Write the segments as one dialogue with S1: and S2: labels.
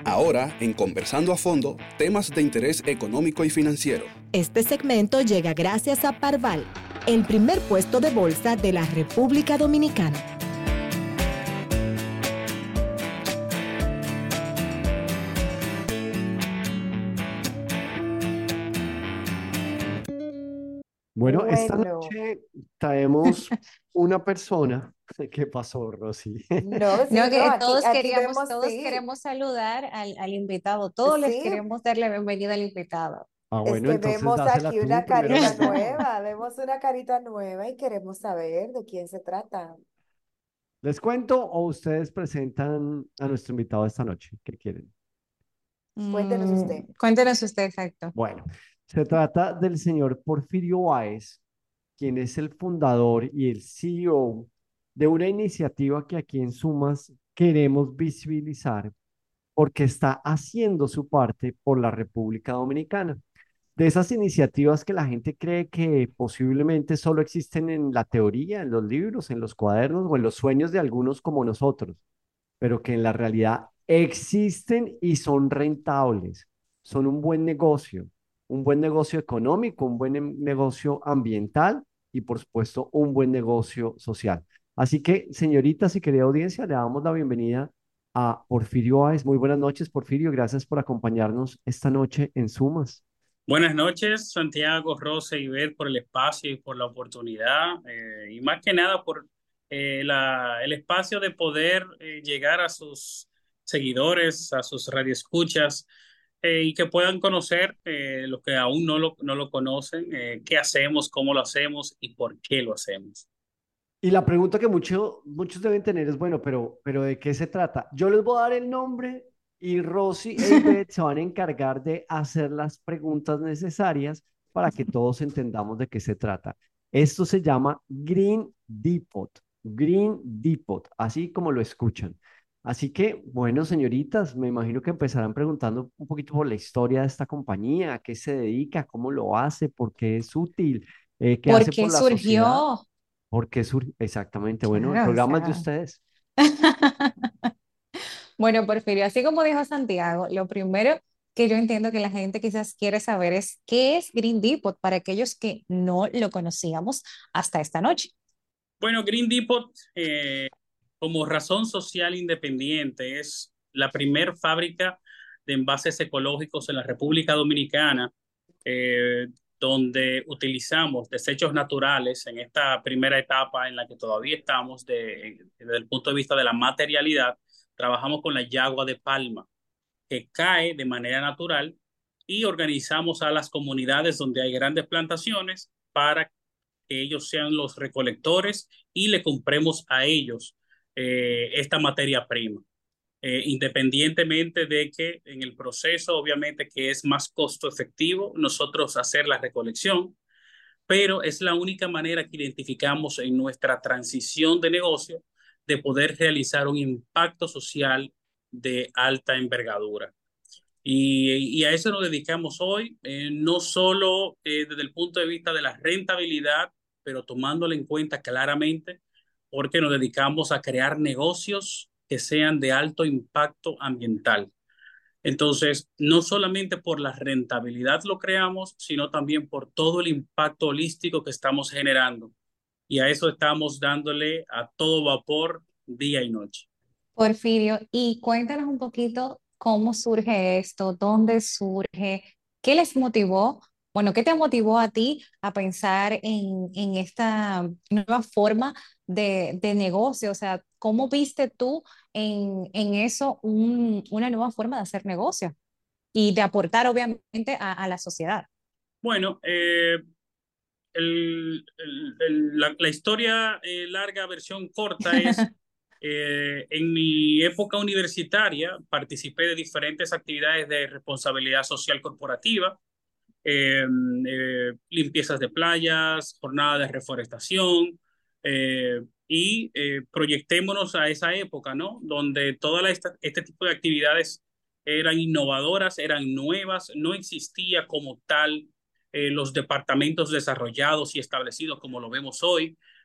S1: Ahora, en Conversando a Fondo, temas de interés económico y financiero.
S2: Este segmento llega gracias a Parval, el primer puesto de bolsa de la República Dominicana.
S3: Bueno, esta noche traemos una persona. ¿Qué pasó, Rosy?
S4: No, sí,
S5: No,
S4: no,
S5: que
S4: aquí vemos,
S5: todos
S4: sí,
S5: queremos saludar al invitado, todos les
S4: sí,
S5: queremos dar la bienvenida al invitado.
S3: Ah,
S4: es
S3: bueno,
S4: que
S3: entonces
S4: vemos
S3: dásela
S4: aquí
S3: tú
S4: una
S3: primero
S4: carita
S3: las damas.
S4: nueva y queremos saber de quién se trata.
S3: ¿Les cuento o ustedes presentan a nuestro invitado esta noche? ¿Qué quieren?
S4: Cuéntenos usted.
S5: Cuéntenos usted, exacto.
S3: Bueno, se trata del señor Porfirio Báez, quien es el fundador y el CEO de una iniciativa que aquí en Sumas queremos visibilizar porque está haciendo su parte por la República Dominicana. De esas iniciativas que la gente cree que posiblemente solo existen en la teoría, en los libros, en los cuadernos o en los sueños de algunos como nosotros, pero que en la realidad existen y son rentables, son un buen negocio económico, un buen negocio ambiental y por supuesto un buen negocio social. Así que, señoritas y querida audiencia, le damos la bienvenida a Porfirio Báez. Muy buenas noches, Porfirio. Gracias por acompañarnos esta noche en Sumas.
S6: Buenas noches, Santiago, Rosa y Beth, por el espacio y por la oportunidad, y más que nada por el espacio de poder llegar a sus seguidores, a sus radioescuchas, y que puedan conocer los que aún no lo conocen, qué hacemos, cómo lo hacemos y por qué lo hacemos.
S3: Y la pregunta que muchos deben tener es, bueno, pero ¿de qué se trata? Yo les voy a dar el nombre y Rosy e Ivette se van a encargar de hacer las preguntas necesarias para que todos entendamos de qué se trata. Esto se llama Green Depot, así como lo escuchan. Así que, bueno, señoritas, me imagino que empezarán preguntando un poquito por la historia de esta compañía, a qué se dedica, cómo lo hace, por qué es útil, qué
S5: ¿Por
S3: hace
S5: qué
S3: por la sociedad.
S5: surgió?
S3: Porque sur exactamente, bueno, el
S5: Claro, o
S3: programa es de
S5: sea.
S3: ustedes.
S5: Bueno, Porfirio, así como dijo Santiago, lo primero que yo entiendo que la gente quizás quiere saber es qué es Green Depot para aquellos que no lo conocíamos hasta esta noche.
S6: Bueno, Green Depot, como razón social independiente, es la primer fábrica de envases ecológicos en la República Dominicana, eh, donde utilizamos desechos naturales en esta primera etapa en la que todavía estamos desde el punto de vista de la materialidad. Trabajamos con la yagua de palma, que cae de manera natural, y organizamos a las comunidades donde hay grandes plantaciones para que ellos sean los recolectores y le compremos a ellos esta materia prima. Independientemente de que en el proceso, obviamente, que es más costo efectivo nosotros hacer la recolección, pero es la única manera que identificamos en nuestra transición de negocio de poder realizar un impacto social de alta envergadura. Y a eso nos dedicamos hoy, no solo desde el punto de vista de la rentabilidad, pero tomándolo en cuenta claramente, porque nos dedicamos a crear negocios que sean de alto impacto ambiental. Entonces, no solamente por la rentabilidad lo creamos, sino también por todo el impacto holístico que estamos generando. Y a eso estamos dándole a todo vapor, día y noche.
S5: Porfirio, y cuéntanos un poquito cómo surge esto, dónde surge, qué les motivó, bueno, qué te motivó a ti a pensar en esta nueva forma de negocio, o sea, ¿cómo viste tú en eso una nueva forma de hacer negocio y de aportar obviamente a la sociedad?
S6: Bueno, la historia larga, versión corta es, en mi época universitaria participé de diferentes actividades de responsabilidad social corporativa, limpiezas de playas, jornadas de reforestación, y proyectémonos a esa época, ¿no? Donde este tipo de actividades eran innovadoras, eran nuevas, no existía como tal los departamentos desarrollados y establecidos como lo vemos hoy,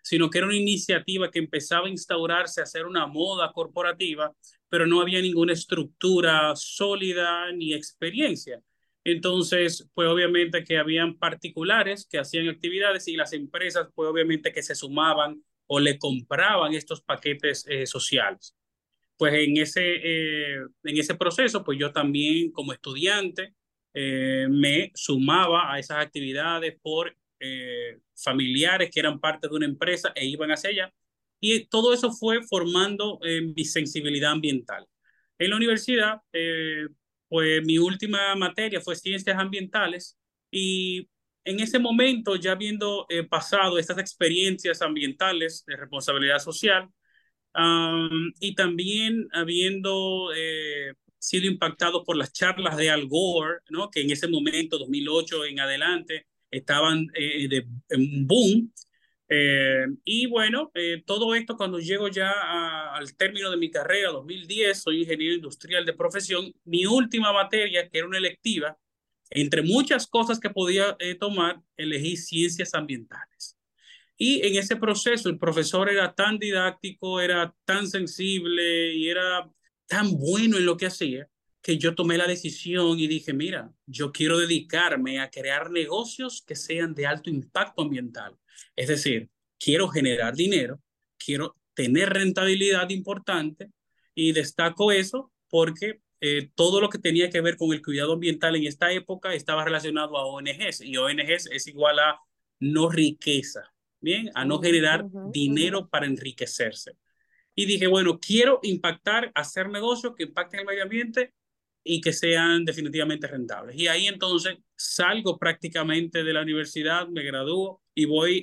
S6: sino que era una iniciativa que empezaba a instaurarse, a hacer una moda corporativa, pero no había ninguna estructura sólida ni experiencia. Entonces, pues obviamente que habían particulares que hacían actividades y las empresas, pues obviamente que se sumaban o le compraban estos paquetes sociales. Pues en ese proceso, pues yo también como estudiante me sumaba a esas actividades por familiares que eran parte de una empresa e iban hacia allá. Y todo eso fue formando mi sensibilidad ambiental. En la universidad, pues mi última materia fue ciencias ambientales y en ese momento, ya habiendo pasado estas experiencias ambientales de responsabilidad social, y también habiendo sido impactado por las charlas de Al Gore, ¿no? Que en ese momento, 2008 en adelante, estaban en boom. Y bueno, todo esto cuando llego ya al término de mi carrera, 2010, soy ingeniero industrial de profesión, mi última materia, que era una electiva, entre muchas cosas que podía tomar, elegí ciencias ambientales. Y en ese proceso el profesor era tan didáctico, era tan sensible y era tan bueno en lo que hacía que yo tomé la decisión y dije, mira, yo quiero dedicarme a crear negocios que sean de alto impacto ambiental. Es decir, quiero generar dinero, quiero tener rentabilidad importante y destaco eso porque todo lo que tenía que ver con el cuidado ambiental en esta época estaba relacionado a ONGs y ONGs es igual a no riqueza, bien, a no
S4: Ujú,
S6: generar
S4: ujú, ujú.
S6: dinero para enriquecerse. Y dije, bueno, quiero impactar, hacer negocios que impacten el medio ambiente y que sean definitivamente rentables. Y ahí entonces salgo prácticamente de la universidad, me gradúo y voy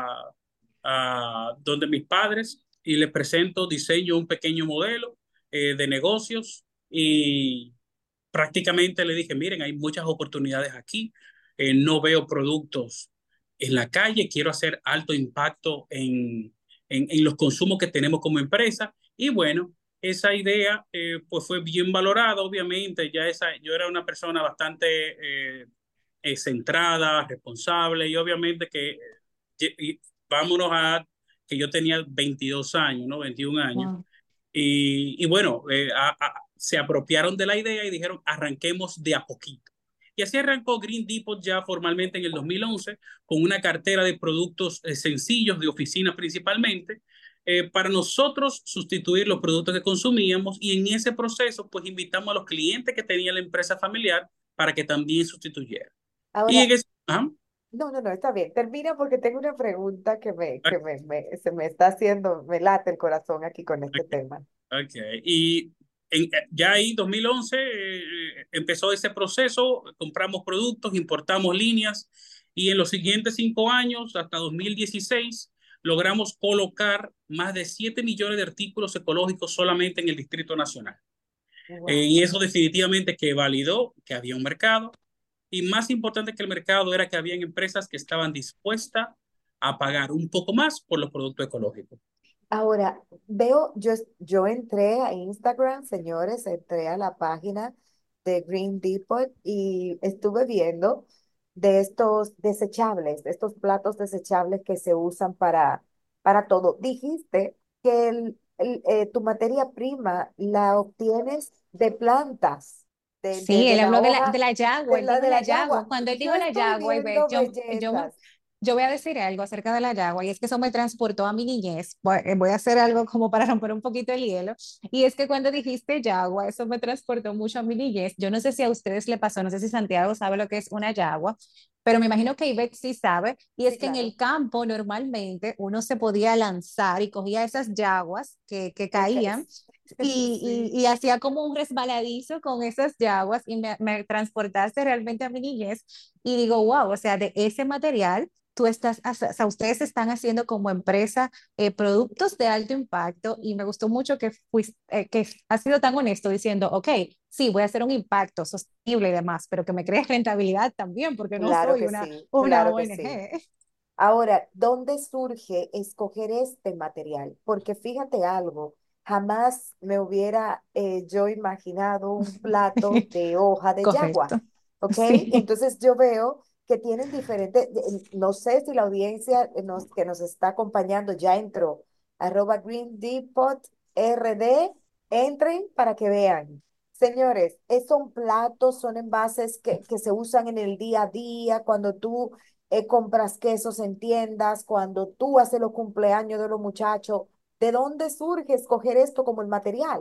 S6: a donde mis padres y les presento, diseño un pequeño modelo de negocios y prácticamente le dije, miren, hay muchas oportunidades aquí, no veo productos en la calle, quiero hacer alto impacto en los consumos que tenemos como empresa y bueno, esa idea pues fue bien valorada, obviamente, yo era una persona bastante centrada, responsable y obviamente que y vámonos a que yo tenía 22 años, ¿no? 21 años
S5: Wow.
S6: y bueno, se apropiaron de la idea y dijeron, arranquemos de a poquito. Y así arrancó Green Depot ya formalmente en el 2011 con una cartera de productos sencillos de oficina principalmente, para nosotros sustituir los productos que consumíamos y en ese proceso pues invitamos a los clientes que tenía la empresa familiar para que también sustituyeran. Y
S4: Ahora,
S6: en ese, ajá,
S4: no, no, no, está bien. Termina porque tengo una pregunta se me está haciendo, me late el corazón aquí con este tema.
S6: ok, y ya ahí 2011 empezó ese proceso, compramos productos, importamos líneas y en los siguientes 5 años, hasta 2016, logramos colocar más de 7 millones de artículos ecológicos solamente en el Distrito Nacional.
S4: Wow.
S6: Y eso definitivamente que validó que había un mercado y más importante que el mercado era que habían empresas que estaban dispuestas a pagar un poco más por los productos ecológicos.
S4: Ahora, yo entré a Instagram, señores, entré a la página de Green Depot y estuve viendo de estos desechables, de estos platos desechables que se usan para todo. Dijiste que tu materia prima la obtienes de plantas,
S5: Sí,
S4: de
S5: él
S4: la
S5: habló
S4: hoja,
S5: de la yagua, él dijo
S4: de
S5: la
S4: la
S5: yagua.
S4: yagua.
S5: Cuando él
S4: Yo
S5: dijo la
S4: estoy
S5: yagua, y ve,
S4: viendo bellezas.
S5: yo voy a decir algo acerca de la yagua, y es que eso me transportó a mi niñez. Voy a hacer algo como para romper un poquito el hielo. Y es que cuando dijiste yagua, eso me transportó mucho a mi niñez. Yo no sé si a ustedes le pasó, no sé si Santiago sabe lo que es una yagua, pero me imagino que Ivette sí sabe. Y
S4: Sí,
S5: es que en
S4: claro.
S5: el campo normalmente uno se podía lanzar y cogía esas yaguas que caían
S4: Sí.
S5: y hacía como un resbaladizo con esas yaguas y me transportaste realmente a mi niñez y digo, wow, o sea, de ese material, o sea, ustedes están haciendo como empresa productos de alto impacto y me gustó mucho que has sido tan honesto diciendo, ok, sí, voy a hacer un impacto sostenible y demás, pero que me crees rentabilidad también, porque no
S4: Claro
S5: soy
S4: que sí,
S5: una
S4: claro que sí.
S5: ONG.
S4: Ahora, ¿dónde surge escoger este material? Porque fíjate algo, jamás me hubiera yo imaginado un plato de hoja de yagua,
S5: Correcto,
S4: ¿ok?
S5: sí.
S4: Entonces yo veo que tienen diferentes, no sé si la audiencia que nos está acompañando ya entró, @Green Depot RD, entren para que vean. Señores, son platos, son envases que se usan en el día a día, cuando tú compras quesos en tiendas, cuando tú haces los cumpleaños de los muchachos. ¿De dónde surge escoger esto como el material?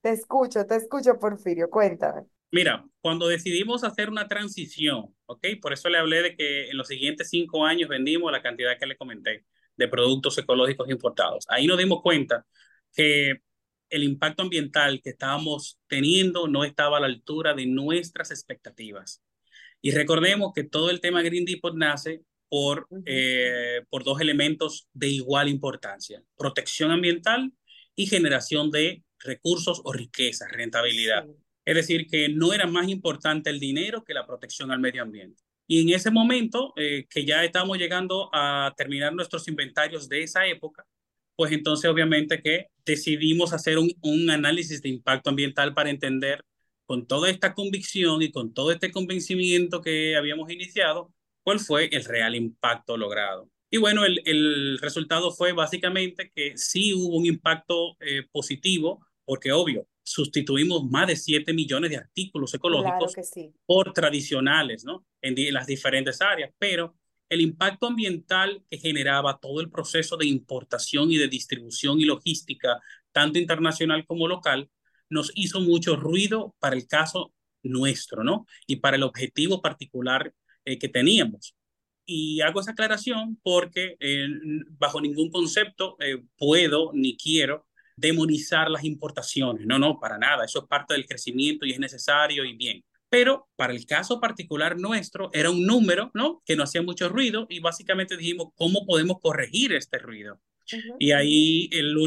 S4: Te escucho, Porfirio, cuéntame.
S6: Mira, cuando decidimos hacer una transición, ¿ok? Por eso le hablé de que en los siguientes 5 años vendimos la cantidad que le comenté de productos ecológicos importados. Ahí nos dimos cuenta que el impacto ambiental que estábamos teniendo no estaba a la altura de nuestras expectativas. Y recordemos que todo el tema Green Depot nace
S4: Ujú.
S6: por dos elementos de igual importancia: protección ambiental y generación de recursos o riqueza, rentabilidad.
S4: Sí,
S6: Es decir, que no era más importante el dinero que la protección al medio ambiente. Y en ese momento, que ya estamos llegando a terminar nuestros inventarios de esa época, pues entonces obviamente que decidimos hacer un análisis de impacto ambiental para entender con toda esta convicción y con todo este convencimiento que habíamos iniciado, cuál fue el real impacto logrado. Y bueno, el resultado fue básicamente que sí hubo un impacto positivo, porque obvio, sustituimos más de 7 millones de artículos
S4: claro
S6: ecológicos
S4: que sí.
S6: por tradicionales, ¿no? En las diferentes áreas, pero el impacto ambiental que generaba todo el proceso de importación y de distribución y logística, tanto internacional como local, nos hizo mucho ruido para el caso nuestro, ¿no? Y para el objetivo particular que teníamos. Y hago esa aclaración porque bajo ningún concepto puedo ni quiero demonizar las importaciones. No, no, para nada. Eso es parte del crecimiento y es necesario y bien. Pero para el caso particular nuestro era un número, ¿no? Que no hacía mucho ruido y básicamente dijimos, ¿cómo podemos corregir este ruido?
S4: Ujú,
S6: Y
S4: ujú.
S6: ahí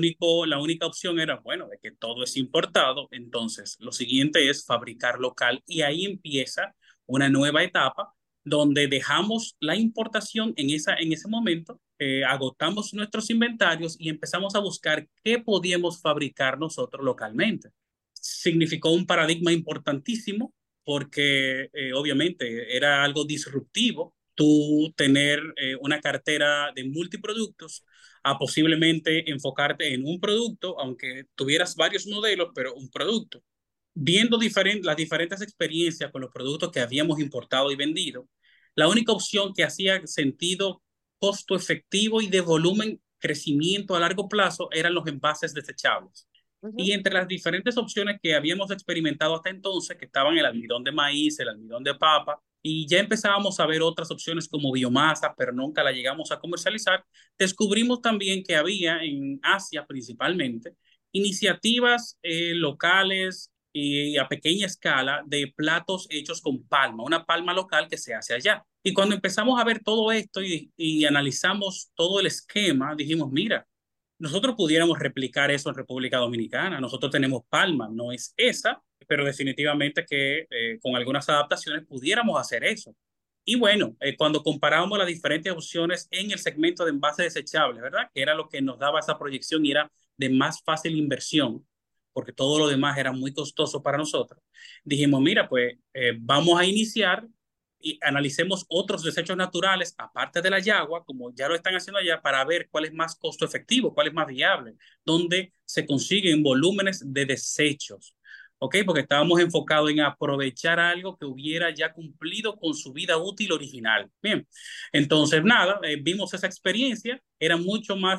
S6: la única opción era, bueno, de que todo es importado, entonces lo siguiente es fabricar local y ahí empieza una nueva etapa donde dejamos la importación en ese momento, agotamos nuestros inventarios y empezamos a buscar qué podíamos fabricar nosotros localmente. Significó un paradigma importantísimo porque obviamente era algo disruptivo tú tener una cartera de multiproductos a posiblemente enfocarte en un producto, aunque tuvieras varios modelos, pero un producto. Viendo las diferentes experiencias con los productos que habíamos importado y vendido, la única opción que hacía sentido costo efectivo y de volumen crecimiento a largo plazo eran los envases desechables. Y
S4: Ujú.
S6: entre las diferentes opciones que habíamos experimentado hasta entonces, que estaban el almidón de maíz, el almidón de papa, y ya empezábamos a ver otras opciones como biomasa, pero nunca la llegamos a comercializar, descubrimos también que había en Asia principalmente iniciativas locales y a pequeña escala de platos hechos con palma, una palma local que se hace allá. Y cuando empezamos a ver todo esto y analizamos todo el esquema, dijimos, mira, nosotros pudiéramos replicar eso en República Dominicana. Nosotros tenemos palma, no es esa, pero definitivamente que con algunas adaptaciones pudiéramos hacer eso. Y bueno, cuando comparábamos las diferentes opciones en el segmento de envases desechables, ¿verdad? Que era lo que nos daba esa proyección y era de más fácil inversión, porque todo lo demás era muy costoso para nosotros. Dijimos, mira, pues vamos a iniciar y analicemos otros desechos naturales, aparte de la yagua, como ya lo están haciendo allá, para ver cuál es más costo efectivo, cuál es más viable, dónde se consiguen volúmenes de desechos. ¿Ok? Porque estábamos enfocados en aprovechar algo que hubiera ya cumplido con su vida útil original. Bien, entonces nada, vimos esa experiencia, era mucho más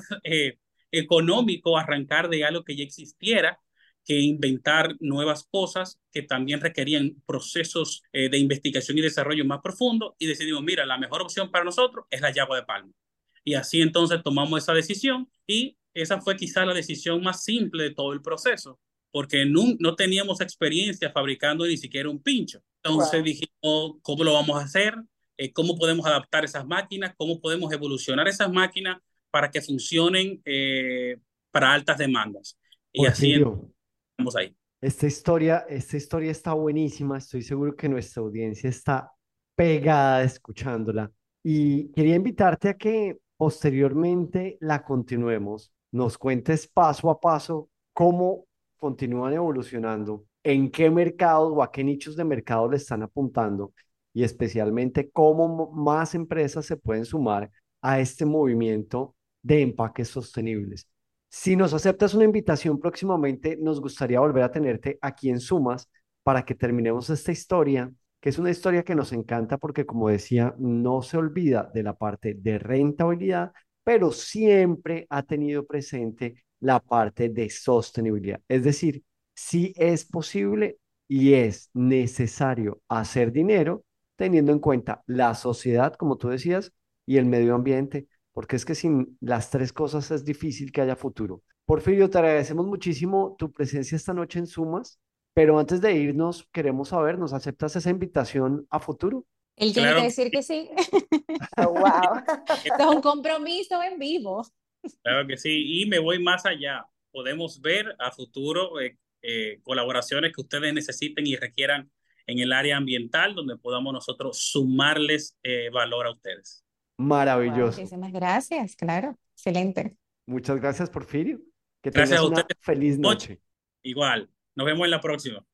S6: económico arrancar de algo que ya existiera que inventar nuevas cosas que también requerían procesos de investigación y desarrollo más profundos y decidimos, mira, la mejor opción para nosotros es la yagua de palma. Y así entonces tomamos esa decisión y esa fue quizá la decisión más simple de todo el proceso, porque no teníamos experiencia fabricando ni siquiera un pincho. Entonces
S4: Wow.
S6: dijimos, ¿cómo lo vamos a hacer? ¿Cómo podemos adaptar esas máquinas? ¿Cómo podemos evolucionar esas máquinas para que funcionen para altas demandas? Y así
S3: Porfirio,
S6: estamos ahí.
S3: esta historia está buenísima. Estoy seguro que nuestra audiencia está pegada escuchándola. Y quería invitarte a que posteriormente la continuemos. Nos cuentes paso a paso cómo continúan evolucionando, en qué mercados o a qué nichos de mercado le están apuntando y especialmente cómo más empresas se pueden sumar a este movimiento de empaques sostenibles. Si nos aceptas una invitación próximamente, nos gustaría volver a tenerte aquí en Sumas para que terminemos esta historia, que es una historia que nos encanta porque, como decía, no se olvida de la parte de rentabilidad, pero siempre ha tenido presente la parte de sostenibilidad. Es decir, sí es posible y es necesario hacer dinero teniendo en cuenta la sociedad, como tú decías, y el medio ambiente, porque es que sin las tres cosas es difícil que haya futuro. Porfirio, te agradecemos muchísimo tu presencia esta noche en Sumas, pero antes de irnos, queremos saber, ¿nos aceptas esa invitación a futuro?
S5: Él tiene que
S6: Claro,
S5: decir que sí.
S4: Oh, wow.
S5: Esto es un compromiso en vivo.
S6: claro que sí. Y me voy más allá. Podemos ver a futuro colaboraciones que ustedes necesiten y requieran en el área ambiental, donde podamos nosotros sumarles valor a ustedes.
S4: Wow.
S3: Maravilloso.
S5: Muchísimas gracias, claro. Excelente.
S3: Muchas gracias, Porfirio. Que
S6: Gracias
S3: tengas
S6: a
S3: una
S6: ustedes.
S3: feliz
S6: Mucho.
S3: noche.
S6: Igual. Nos vemos en la próxima.